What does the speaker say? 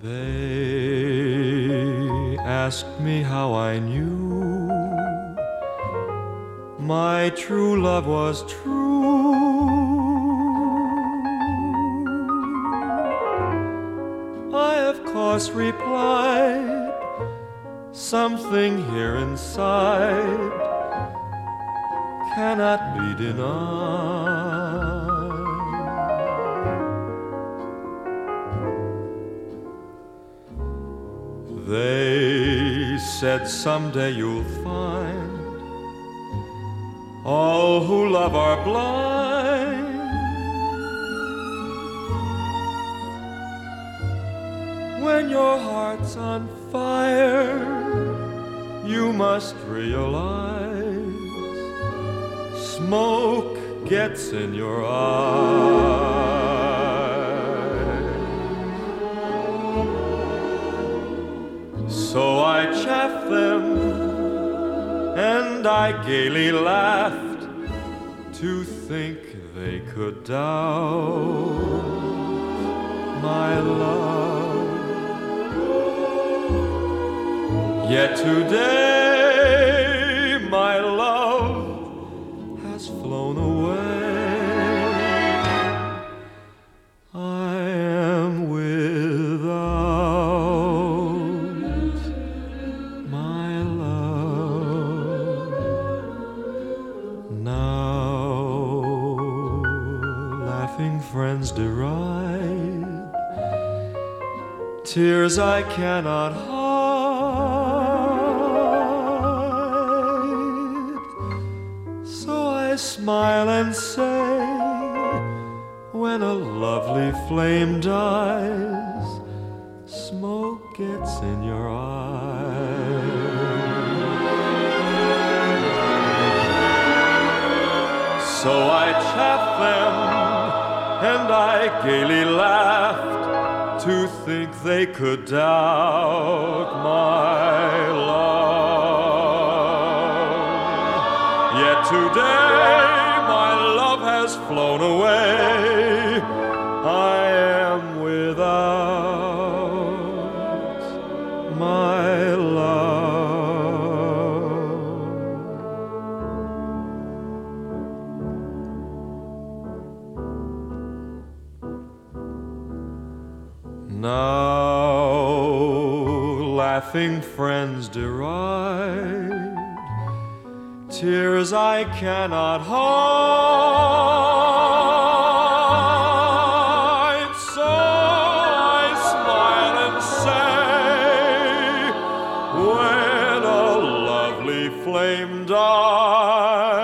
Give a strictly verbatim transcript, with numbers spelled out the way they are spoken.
They asked me how I knew my true love was true. I of course replied, something here inside cannot be denied. They said someday you'll find all who love are blind. When your heart's on fire, you must realize smoke gets in your eyes. So I chaffed them and I gaily laughed to think they could doubt my love. Yet today my love has flown away. I am without my love now. Laughing friends deride tears I cannot hide. I smile and say, when a lovely flame dies, smoke gets in your eyes. So I chaffed them and I gaily laughed to think they could doubt my love. Yet today my love has flown away. I am without my love. Now laughing friends deride tears I cannot hide. So I smile and say, when a lovely flame dies,